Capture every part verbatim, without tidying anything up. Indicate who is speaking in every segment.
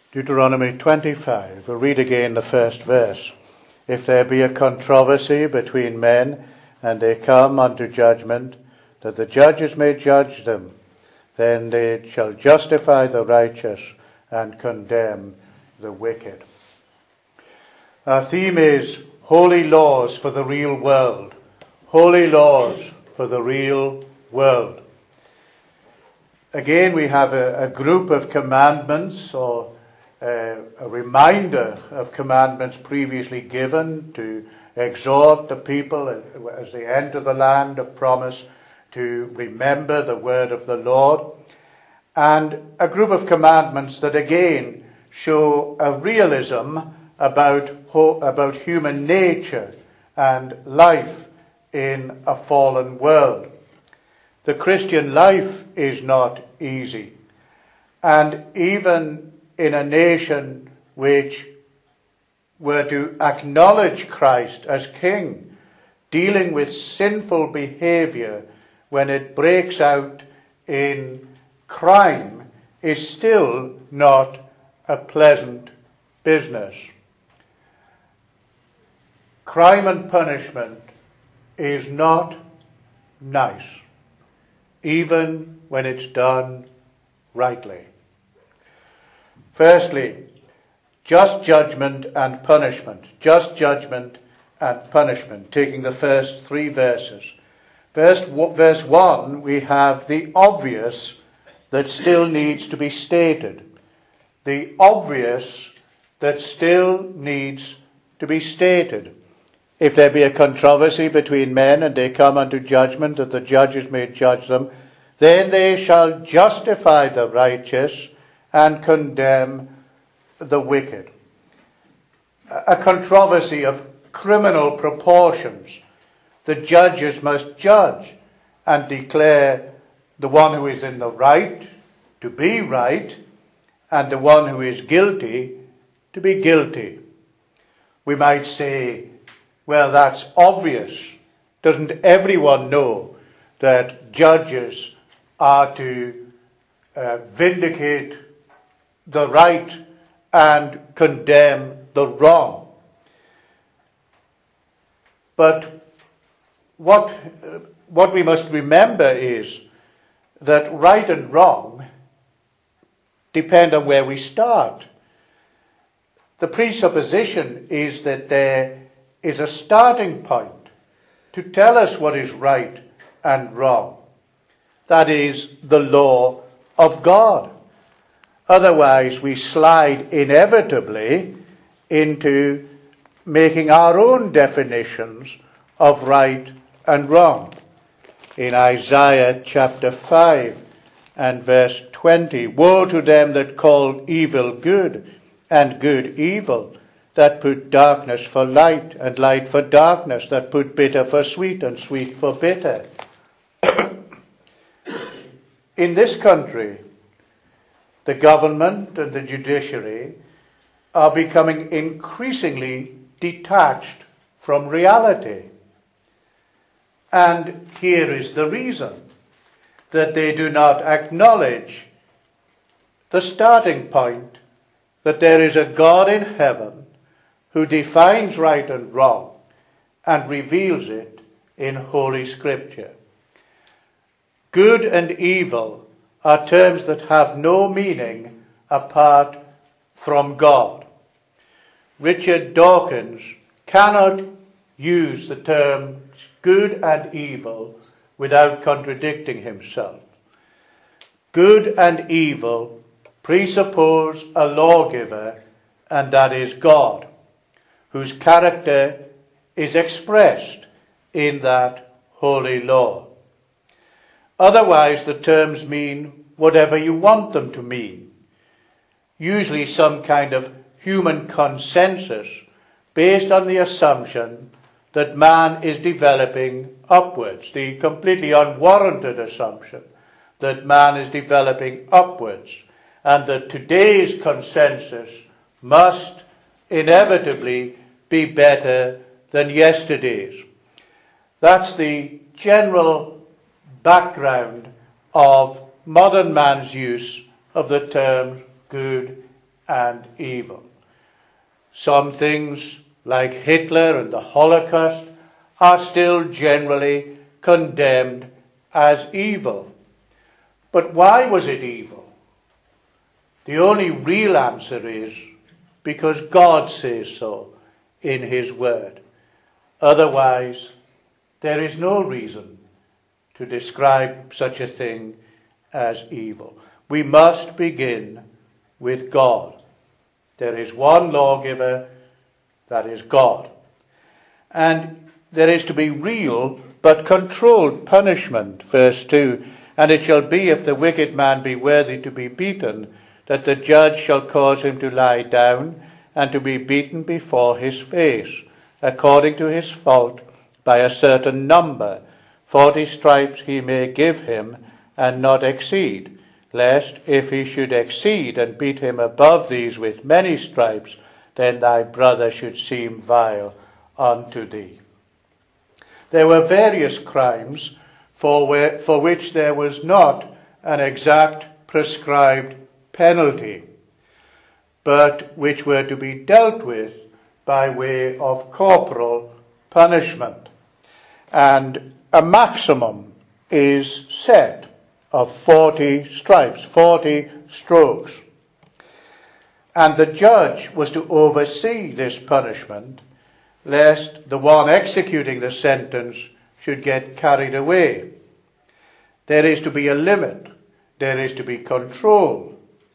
Speaker 1: Deuteronomy twenty-five. We'll read again the first verse. If there be a controversy between men, and they come unto judgment, that the judges may judge them, then they shall justify the righteous and condemn the wicked. Our theme is holy laws for the real world. Holy laws for the real world. Again, we have a, a group of commandments, or uh, a reminder of commandments previously given to exhort the people as they enter the land of promise to remember the word of the Lord. And a group of commandments that again show a realism about, about human nature and life in a fallen world. The Christian life is not easy. And even in a nation which were to acknowledge Christ as King, dealing with sinful behavior when it breaks out in crime is still not a pleasant business. Crime and punishment is not nice, even when it's done rightly. Firstly, just judgment and punishment. Just judgment and punishment, taking the first three verses. Verse, verse one, we have the obvious that still needs to be stated. The obvious that still needs to be stated. If there be a controversy between men, and they come unto judgment, that the judges may judge them, then they shall justify the righteous and condemn the wicked. A controversy of criminal proportions. The judges must judge and declare the one who is in the right to be right, and the one who is guilty to be guilty. We might say, well, that's obvious. Doesn't everyone know that judges are to uh, vindicate the right and condemn the wrong? But what, uh, what we must remember is that right and wrong depend on where we start. The presupposition is that there is a starting point to tell us what is right and wrong. That is the law of God. Otherwise, we slide inevitably into making our own definitions of right and wrong. In Isaiah chapter five and verse twenty, woe to them that call evil good and good evil, that put darkness for light and light for darkness, that put bitter for sweet and sweet for bitter. In this country, the government and the judiciary are becoming increasingly detached from reality. And here is the reason: that they do not acknowledge the starting point, that there is a God in heaven who defines right and wrong and reveals it in Holy Scripture. Good and evil are terms that have no meaning apart from God. Richard Dawkins cannot use the terms good and evil without contradicting himself. Good and evil presuppose a lawgiver, and that is God, whose character is expressed in that holy law. Otherwise, the terms mean whatever you want them to mean. Usually some kind of human consensus based on the assumption that man is developing upwards, the completely unwarranted assumption that man is developing upwards, and that today's consensus must inevitably be better than yesterday's. That's the general background of modern man's use of the terms good and evil. Some things, like Hitler and the Holocaust, are still generally condemned as evil. But why was it evil? The only real answer is because God says so in His Word. Otherwise, there is no reason to describe such a thing as evil. We must begin with God. There is one lawgiver, that is God. And there is to be real but controlled punishment. Verse two, and it shall be, if the wicked man be worthy to be beaten, that the judge shall cause him to lie down and to be beaten before his face, according to his fault, by a certain number. Forty stripes he may give him, and not exceed, lest, if he should exceed and beat him above these with many stripes, then thy brother should seem vile unto thee. There were various crimes for, where, for which there was not an exact prescribed penalty, but which were to be dealt with by way of corporal punishment. And a maximum is set of forty stripes, forty strokes. And the judge was to oversee this punishment, lest the one executing the sentence should get carried away. There is to be a limit. There is to be control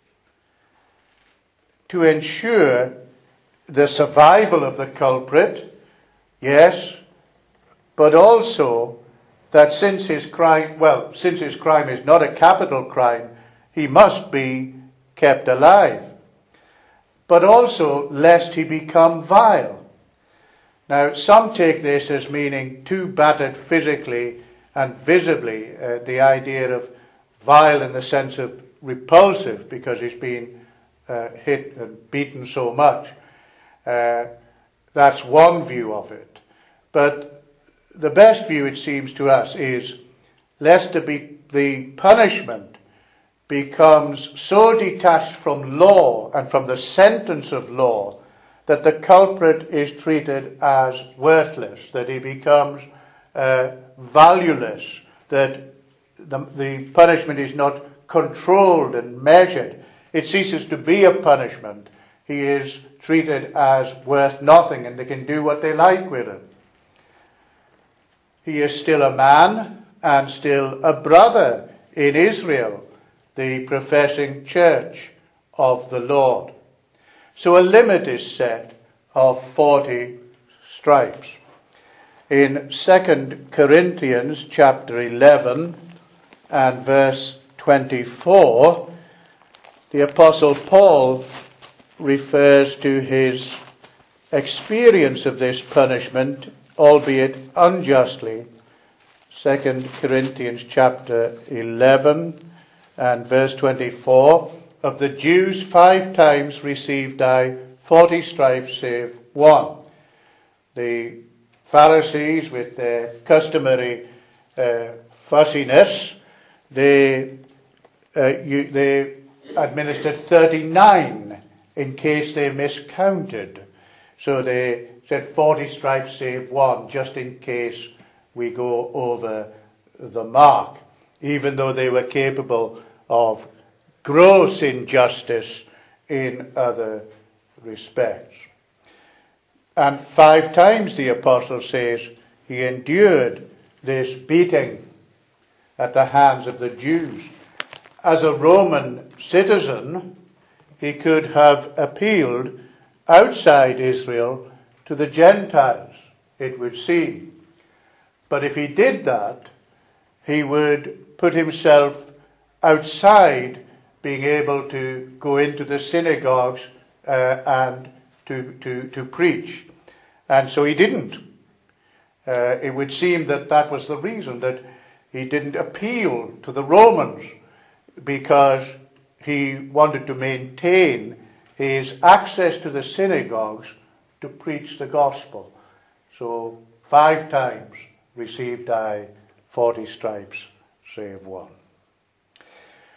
Speaker 1: to ensure the survival of the culprit, yes, but also that since his crime, well, since his crime is not a capital crime, he must be kept alive. But also lest he become vile. Now, some take this as meaning too battered physically and visibly, uh, the idea of vile in the sense of repulsive, because he's been uh, hit and beaten so much. Uh, that's one view of it. But the best view, it seems to us, is lest the, be, the punishment becomes so detached from law and from the sentence of law that the culprit is treated as worthless, that he becomes uh, valueless, that the, the punishment is not controlled and measured. It ceases to be a punishment. He is treated as worth nothing, and they can do what they like with him. He is still a man and still a brother in Israel, the professing church of the Lord. So a limit is set of forty stripes. In Second Corinthians chapter eleven and verse twenty-four, the Apostle Paul refers to his experience of this punishment, albeit unjustly. Second Corinthians chapter eleven and verse twenty-four, of the Jews five times received I forty stripes save one. The Pharisees, with their customary uh, fussiness, they, uh, you, they administered thirty-nine in case they miscounted. So they said forty stripes save one, just in case we go over the mark, even though they were capable of gross injustice in other respects. And five times the apostle says he endured this beating at the hands of the Jews. As a Roman citizen, he could have appealed outside Israel to the Gentiles, it would seem. But if he did that, he would put himself outside being able to go into the synagogues uh, and to, to, to preach. And so he didn't. Uh, it would seem that that was the reason, that he didn't appeal to the Romans, because he wanted to maintain his access to the synagogues to preach the gospel. So five times received I forty stripes, save one.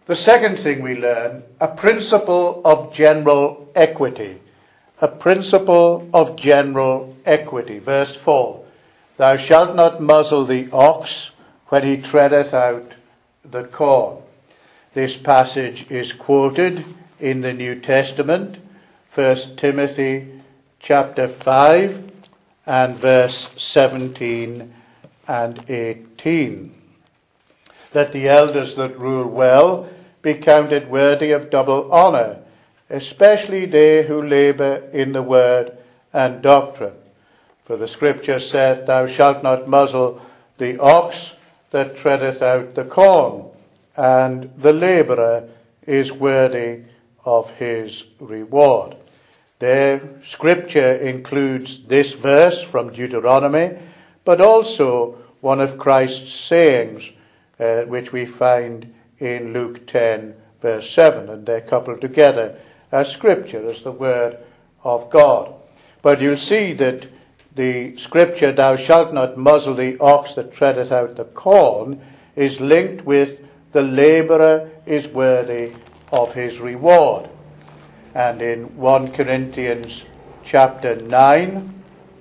Speaker 1: The second thing we learn, a principle of general equity. A principle of general equity. Verse four, thou shalt not muzzle the ox when he treadeth out the corn. This passage is quoted in the New Testament, First Timothy chapter five and verse seventeen and eighteen. That the elders that rule well be counted worthy of double honour, especially they who labour in the word and doctrine. For the scripture saith, thou shalt not muzzle the ox that treadeth out the corn, and the labourer is worthy of his reward. There, scripture includes this verse from Deuteronomy, but also one of Christ's sayings, uh, which we find in Luke ten, verse seven, and they're coupled together as scripture, as the word of God. But you'll see that the scripture, thou shalt not muzzle the ox that treadeth out the corn, is linked with the labourer is worthy of his reward. And in First Corinthians chapter nine,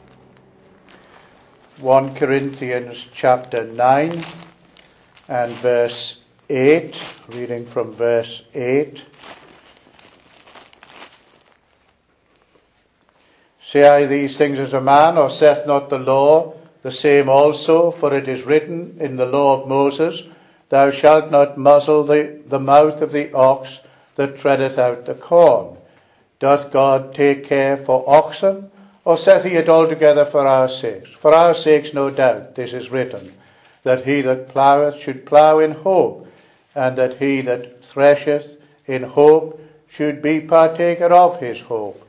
Speaker 1: First Corinthians chapter nine and verse eight, reading from verse eight. Say I these things as a man, or saith not the law the same also? For it is written in the law of Moses, thou shalt not muzzle the, the mouth of the ox that treadeth out the corn. Doth God take care for oxen, or saith he it altogether for our sakes? For our sakes, no doubt, this is written, that he that ploweth should plow in hope, and that he that thresheth in hope should be partaker of his hope.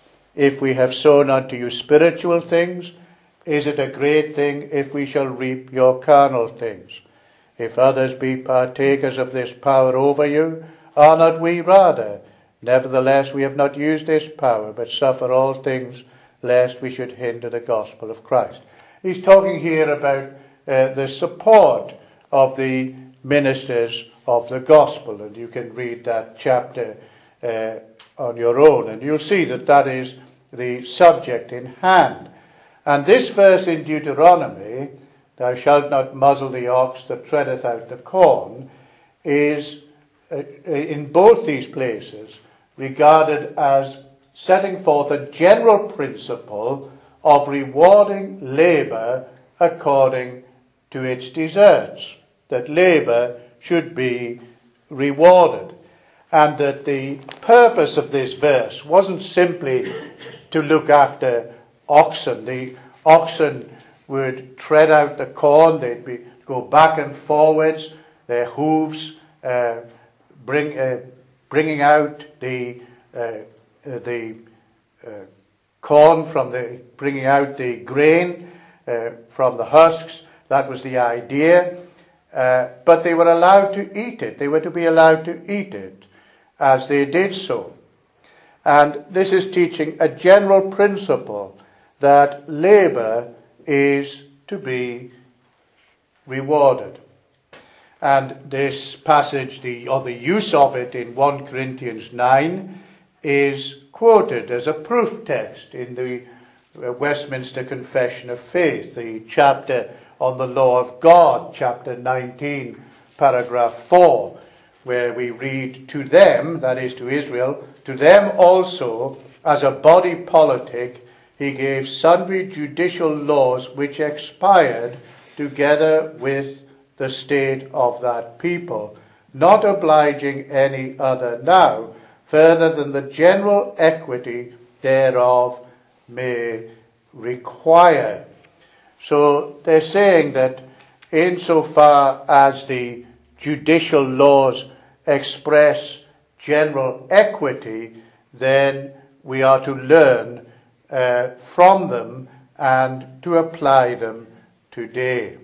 Speaker 1: If we have sown unto you spiritual things, is it a great thing if we shall reap your carnal things? If others be partakers of this power over you, are not we rather? Nevertheless, we have not used this power, but suffer all things, lest we should hinder the gospel of Christ. He's talking here about uh, the support of the ministers of the gospel, and you can read that chapter uh, on your own, and you'll see that that is the subject in hand. And this verse in Deuteronomy, thou shalt not muzzle the ox that treadeth out the corn, is uh, in both these places regarded as setting forth a general principle of rewarding labour according to its deserts, that labour should be rewarded. And that the purpose of this verse wasn't simply to look after oxen. The oxen would tread out the corn, they'd be, go back and forwards, their hooves uh, bring, uh, bringing out the, uh, uh, the uh, corn from the, bringing out the grain uh, from the husks. That was the idea. Uh, but they were allowed to eat it. They were to be allowed to eat it as they did so. And this is teaching a general principle that labour is to be rewarded. And this passage, the, or the use of it in First Corinthians nine, is quoted as a proof text in the Westminster Confession of Faith, the chapter on the law of God, chapter nineteen, paragraph four, where we read, to them, that is to Israel, to them also, as a body politic, he gave sundry judicial laws which expired together with the state of that people, not obliging any other now, further than the general equity thereof may require. So they're saying that insofar as the judicial laws express general equity, then we are to learn uh, from them and to apply them today.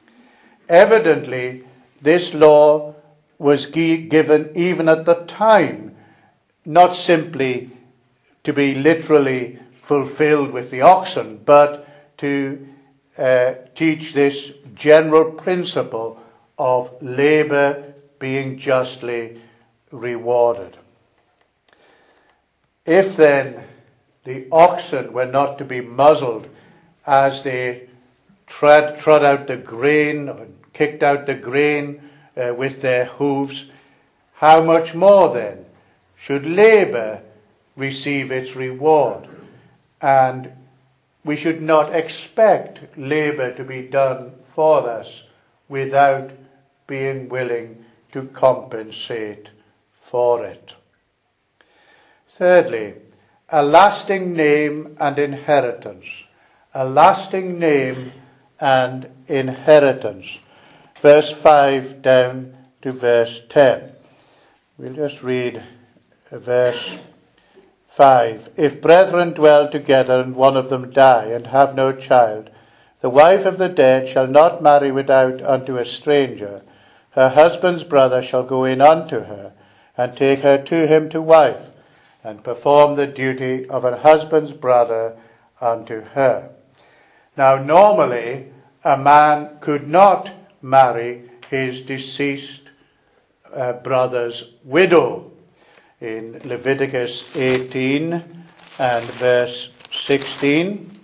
Speaker 1: Evidently, this law was gi- given even at the time, not simply to be literally fulfilled with the oxen, but to uh, teach this general principle of labour being justly rewarded. If then the oxen were not to be muzzled as they trod, trod out the grain, or kicked out the grain uh, with their hooves, how much more then should labour receive its reward? And we should not expect labour to be done for us without being willing to compensate for it. Thirdly, a lasting name and inheritance. A lasting name and inheritance. Verse five down to verse ten. We'll just read verse five. If brethren dwell together and one of them die and have no child, the wife of the dead shall not marry without unto a stranger. Her husband's brother shall go in unto her, and take her to him to wife, and perform the duty of a husband's brother unto her. Now normally a man could not marry his deceased uh, brother's widow. In Leviticus eighteen and verse sixteen,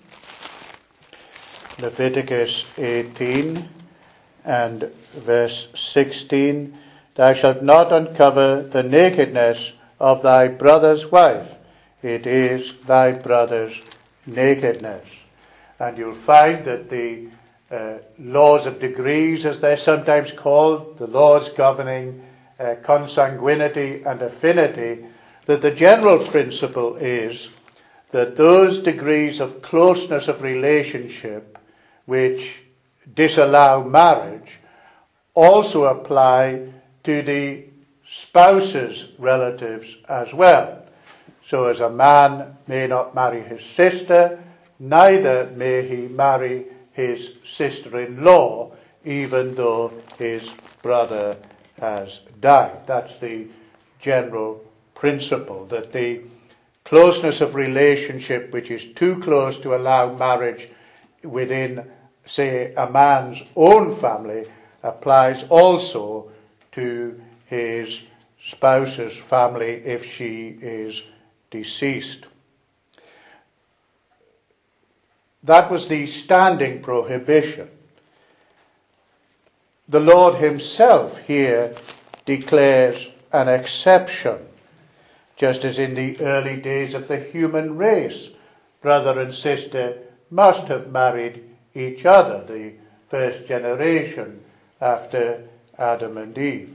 Speaker 1: Leviticus eighteen and verse sixteen, thou shalt not uncover the nakedness of thy brother's wife. It is thy brother's nakedness. And you'll find that the uh, laws of degrees, as they're sometimes called, the laws governing uh, consanguinity and affinity, that the general principle is that those degrees of closeness of relationship which disallow marriage also apply to the spouse's relatives as well. So as a man may not marry his sister, neither may he marry his sister-in-law, even though his brother has died. That's the general principle, that the closeness of relationship which is too close to allow marriage within, say, a man's own family applies also to his spouse's family if she is deceased. That was the standing prohibition. The Lord himself here declares an exception, just as in the early days of the human race, brother and sister must have married each other, the first generation after Adam and Eve.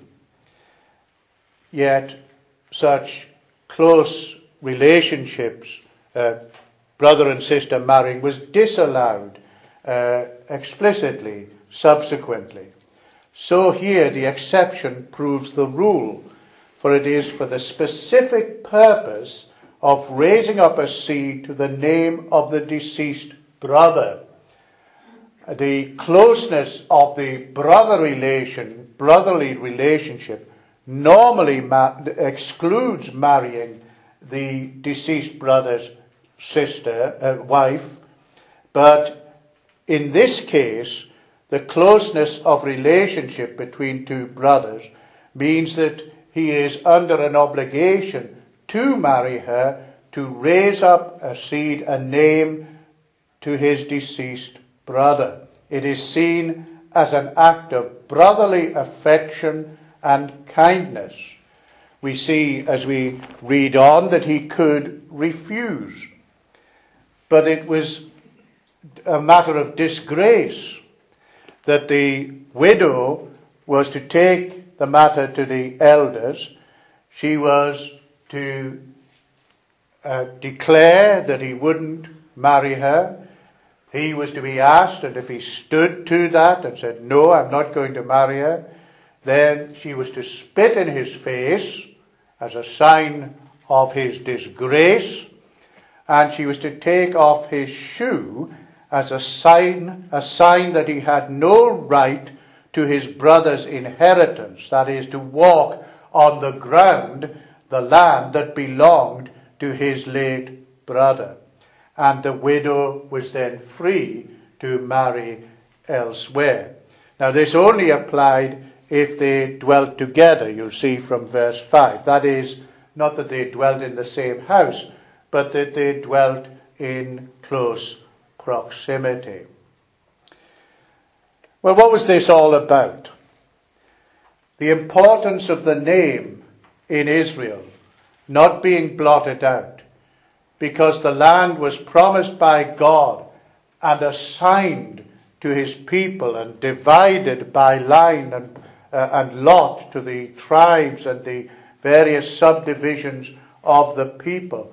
Speaker 1: Yet such close relationships, uh, brother and sister marrying, was disallowed uh, explicitly subsequently. So here the exception proves the rule, for it is for the specific purpose of raising up a seed to the name of the deceased brother. The closeness of the brother relation, brotherly relationship normally ma- excludes marrying the deceased brother's sister, uh, wife, but in this case, the closeness of relationship between two brothers means that he is under an obligation to marry her, to raise up a seed, a name to his deceased brother. It is seen as an act of brotherly affection and kindness. We see as we read on that he could refuse, but it was a matter of disgrace that the widow was to take the matter to the elders. She was to uh, declare that he wouldn't marry her. He was to be asked, and if he stood to that and said, no, I'm not going to marry her, then she was to spit in his face as a sign of his disgrace, and she was to take off his shoe as a sign, a sign that he had no right to his brother's inheritance, that is, to walk on the ground, the land that belonged to his late brother. And the widow was then free to marry elsewhere. Now this only applied if they dwelt together. You'll see from verse five. That is, not that they dwelt in the same house, but that they dwelt in close proximity. Well, what was this all about? The importance of the name in Israel not being blotted out, because the land was promised by God and assigned to his people and divided by line and, uh, and lot to the tribes and the various subdivisions of the people.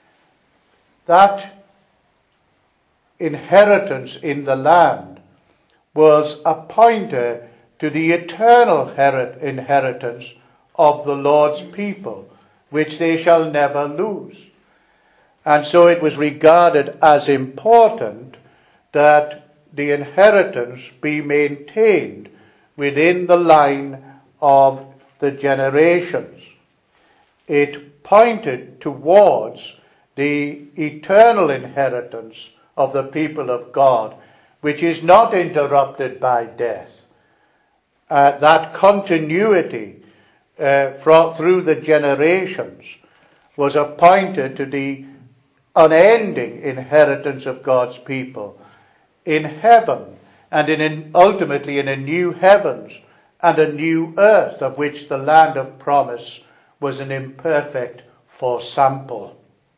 Speaker 1: That inheritance in the land was a pointer to the eternal inheritance of the Lord's people, which they shall never lose. And so it was regarded as important that the inheritance be maintained within the line of the generations. It pointed towards the eternal inheritance of the people of God, which is not interrupted by death. Uh, that continuity uh, from, through the generations was appointed to the unending inheritance of God's people in heaven, and in an, ultimately in a new heavens and a new earth, of which the land of promise was an imperfect foresample.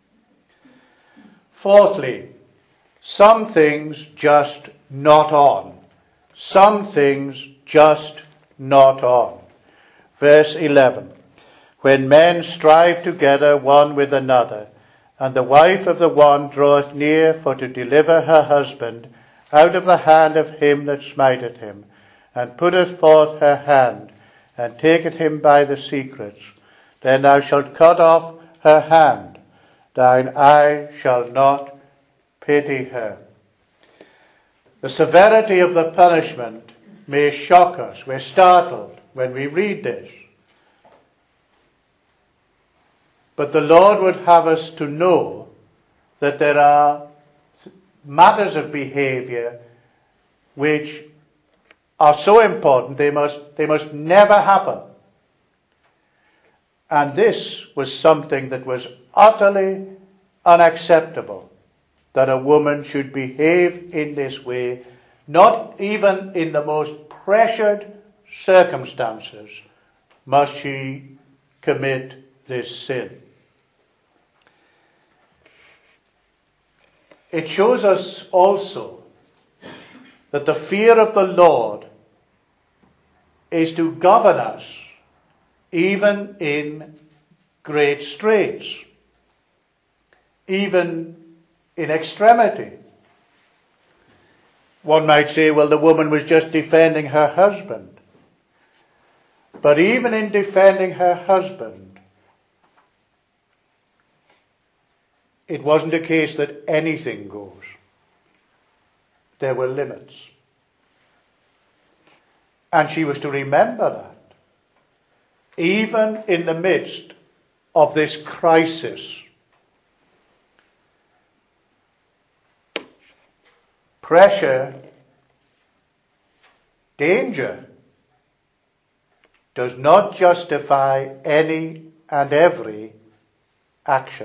Speaker 1: Fourthly, some things just not on. Some things just not on. Verse eleven. When men strive together one with another, and the wife of the one draweth near for to deliver her husband out of the hand of him that smiteth him, and putteth forth her hand, and taketh him by the secrets, then thou shalt cut off her hand, thine eye shall not pity her. The severity of the punishment may shock us. We're startled when we read this. But the Lord would have us to know that there are matters of behavior which are so important they must they must never happen. And this was something that was utterly unacceptable, that a woman should behave in this way, not even in the most pressured circumstances must she commit this sin. It shows us also that the fear of the Lord is to govern us even in great straits, even in extremity. One might say, well, the woman was just defending her husband. But even in defending her husband, it wasn't a case that anything goes. There were limits. And she was to remember that. Even in the midst of this crisis, pressure, danger, does not justify any and every action.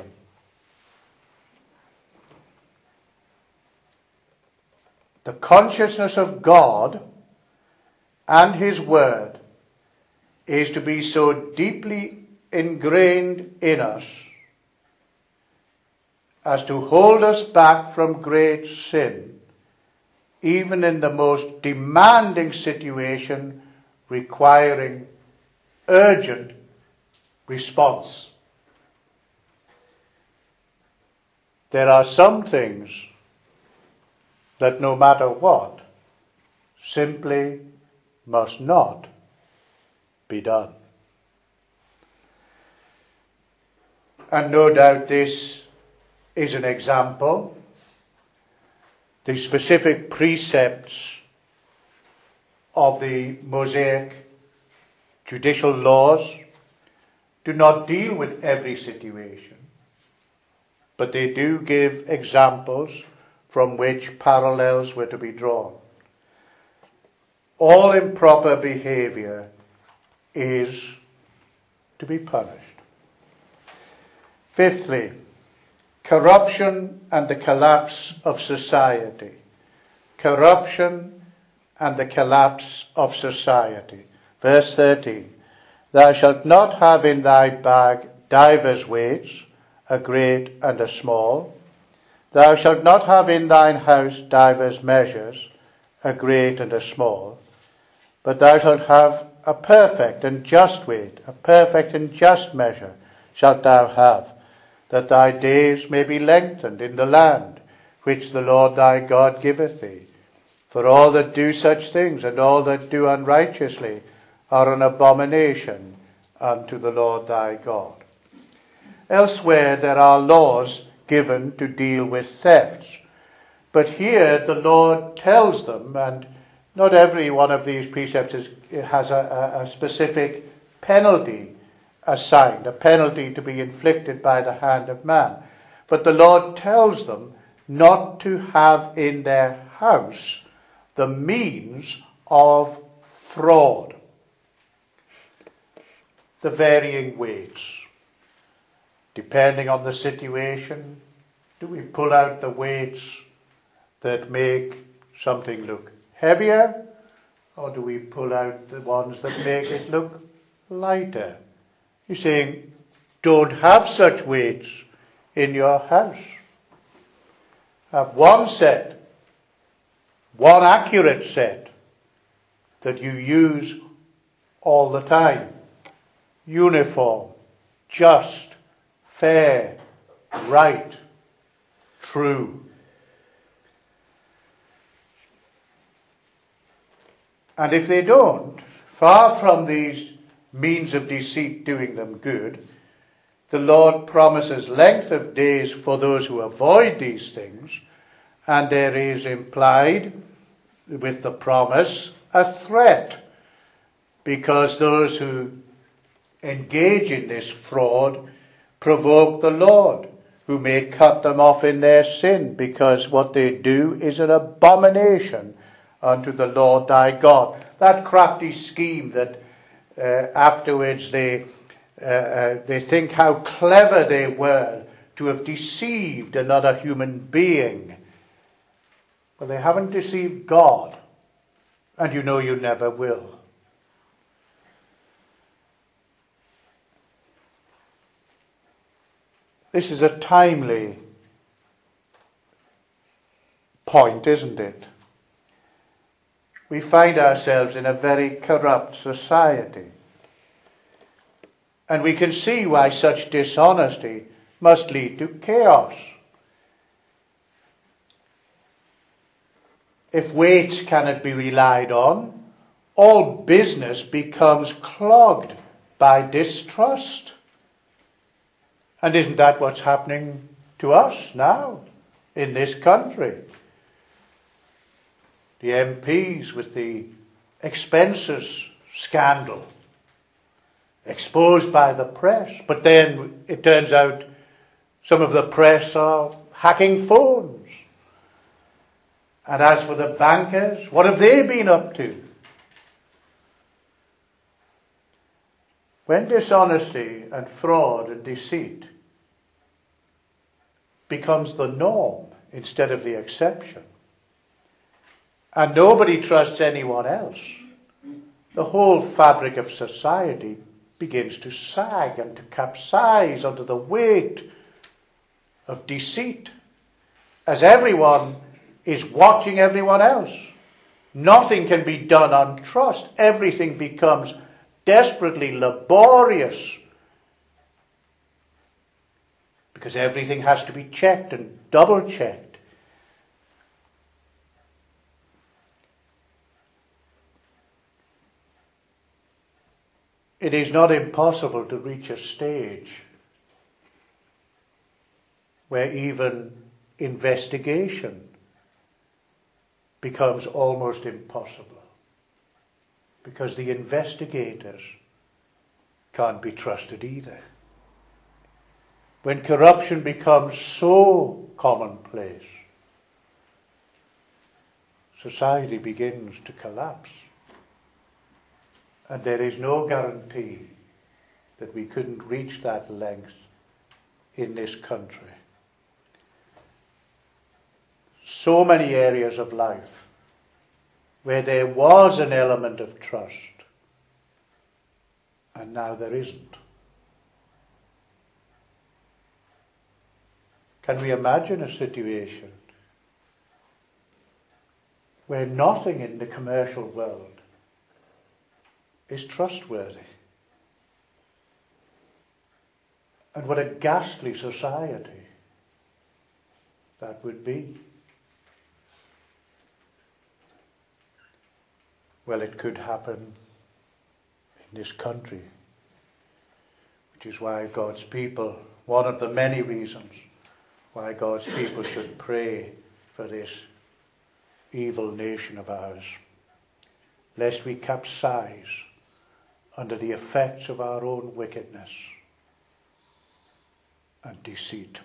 Speaker 1: The consciousness of God and His Word is to be so deeply ingrained in us as to hold us back from great sin, even in the most demanding situation requiring urgent response. There are some things that no matter what, simply must not be done. And no doubt this is an example. The specific precepts of the Mosaic judicial laws do not deal with every situation, but they do give examples from which parallels were to be drawn. All improper behavior is to be punished. Fifthly, corruption and the collapse of society. Corruption and the collapse of society. Verse thirteen. Thou shalt not have in thy bag divers weights, a great and a small. Thou shalt not have in thine house divers measures, a great and a small. But thou shalt have a perfect and just weight, a perfect and just measure shalt thou have, that thy days may be lengthened in the land which the Lord thy God giveth thee. For all that do such things, and all that do unrighteously, are an abomination unto the Lord thy God. Elsewhere there are laws given to deal with thefts. But here the Lord tells them, and not every one of these precepts is, has a, a specific penalty assigned, a penalty to be inflicted by the hand of man. But the Lord tells them not to have in their house the means of fraud. The varying weights. Depending on the situation, do we pull out the weights that make something look heavier, or do we pull out the ones that make it look lighter? He's saying, don't have such weights in your house. Have one set, one accurate set that you use all the time. Uniform, just, fair, right, true. And if they don't, far from these means of deceit doing them good, the Lord promises length of days for those who avoid these things, and there is implied with the promise a threat, because those who engage in this fraud provoke the Lord, who may cut them off in their sin, because what they do is an abomination unto the Lord thy God. That crafty scheme that uh, afterwards they uh, uh, they think how clever they were to have deceived another human being. Well, they haven't deceived God, and you know you never will. This is a timely point, isn't it? We find ourselves in a very corrupt society. And we can see why such dishonesty must lead to chaos. If weights cannot be relied on, all business becomes clogged by distrust. And isn't that what's happening to us now in this country? The M Ps with the expenses scandal, exposed by the press. But then it turns out some of the press are hacking phones. And as for the bankers, what have they been up to? When dishonesty and fraud and deceit becomes the norm instead of the exception, and nobody trusts anyone else, the whole fabric of society begins to sag and to capsize under the weight of deceit, as everyone is watching everyone else. Nothing can be done on trust. Everything becomes desperately laborious, because everything has to be checked and double-checked. It is not impossible to reach a stage where even investigation becomes almost impossible, because the investigators can't be trusted either. When corruption becomes so commonplace, society begins to collapse. And there is no guarantee that we couldn't reach that length in this country. So many areas of life where there was an element of trust, and now there isn't. Can we imagine a situation where nothing in the commercial world is trustworthy? And what a ghastly society that would be. Well, it could happen in this country, which is why God's people, one of the many reasons why God's people should pray for this evil nation of ours, lest we capsize under the effects of our own wickedness and deceit.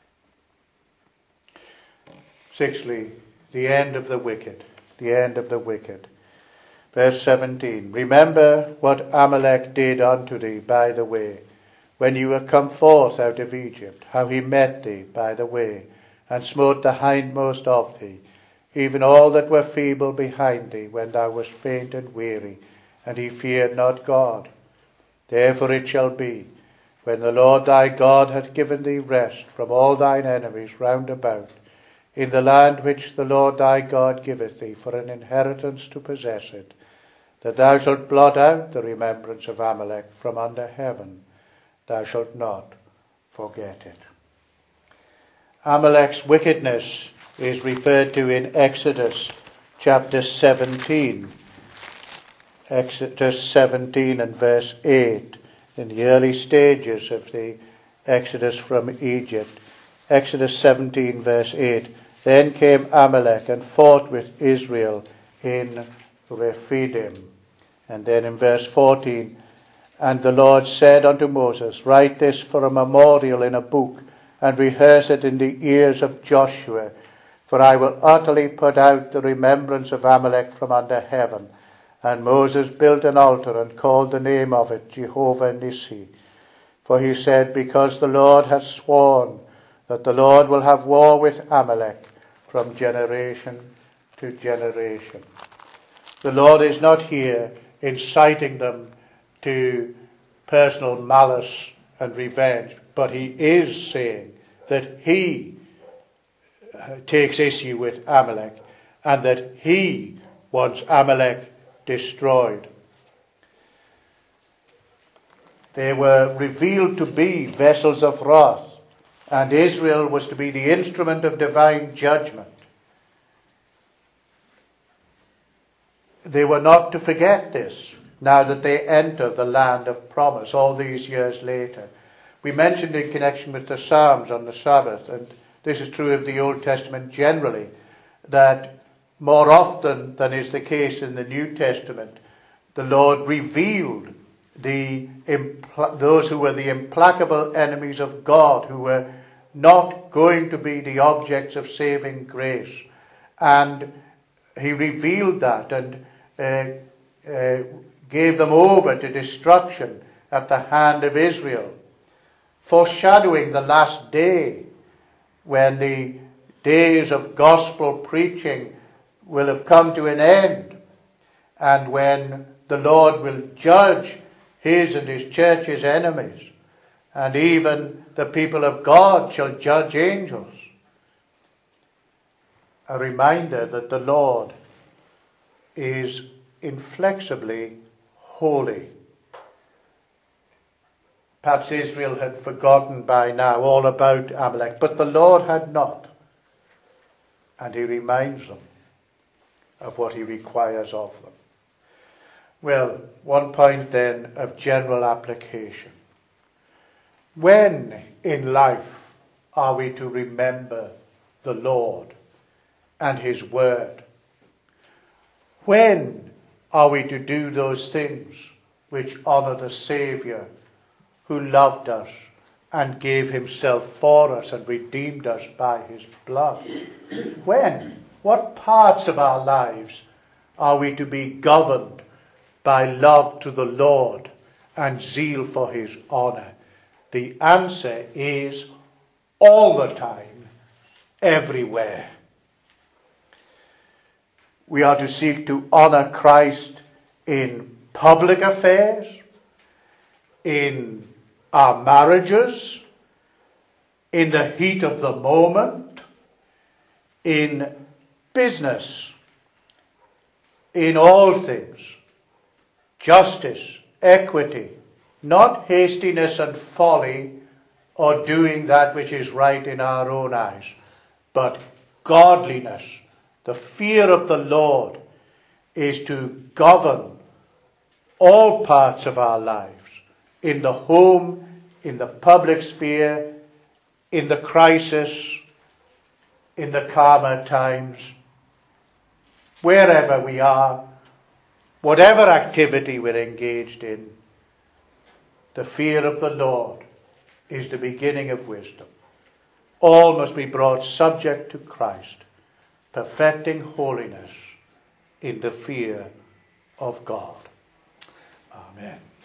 Speaker 1: Sixthly, the end of the wicked. The end of the wicked. Verse seventeen. Remember what Amalek did unto thee by the way, when you were come forth out of Egypt, how he met thee by the way, and smote the hindmost of thee, even all that were feeble behind thee, when thou wast faint and weary, and he feared not God. Therefore it shall be, when the Lord thy God hath given thee rest from all thine enemies round about, in the land which the Lord thy God giveth thee for an inheritance to possess it, that thou shalt blot out the remembrance of Amalek from under heaven, thou shalt not forget it. Amalek's wickedness is referred to in Exodus chapter seventeen. Exodus seventeen and verse eight, in the early stages of the Exodus from Egypt. Exodus seventeen verse eight. Then came Amalek and fought with Israel in Rephidim. And then in verse fourteen, and the Lord said unto Moses, write this for a memorial in a book, and rehearse it in the ears of Joshua, for I will utterly put out the remembrance of Amalek from under heaven. And Moses built an altar and called the name of it Jehovah Nissi. For he said, because the Lord hath sworn that the Lord will have war with Amalek from generation to generation. The Lord is not here inciting them to personal malice and revenge, but he is saying that he takes issue with Amalek and that he wants Amalek destroyed. They were revealed to be vessels of wrath, and Israel was to be the instrument of divine judgment. They were not to forget this now that they enter the land of promise all these years later. We mentioned in connection with the Psalms on the Sabbath, and this is true of the Old Testament generally, that more often than is the case in the New Testament, the Lord revealed the impl- those who were the implacable enemies of God, who were not going to be the objects of saving grace. And he revealed that and uh, uh, gave them over to destruction at the hand of Israel, foreshadowing the last day when the days of gospel preaching will have come to an end, and when the Lord will judge his and his church's enemies, and even the people of God shall judge angels. A reminder that the Lord is inflexibly holy. Perhaps Israel had forgotten by now all about Amalek, but the Lord had not. And he reminds them of what he requires of them. Well, one point then of general application. When in life are we to remember the Lord and his word? When are we to do those things which honor the Saviour who loved us and gave himself for us and redeemed us by his blood? When? What parts of our lives are we to be governed by love to the Lord and zeal for his honor? The answer is all the time, everywhere. We are to seek to honor Christ in public affairs, in our marriages, in the heat of the moment, in business, in all things. Justice, equity, not hastiness and folly, or doing that which is right in our own eyes, but godliness. The fear of the Lord is to govern all parts of our lives, in the home, in the public sphere, in the crisis, in the calmer times, wherever we are, whatever activity we're engaged in. The fear of the Lord is the beginning of wisdom. All must be brought subject to Christ, perfecting holiness in the fear of God. Amen.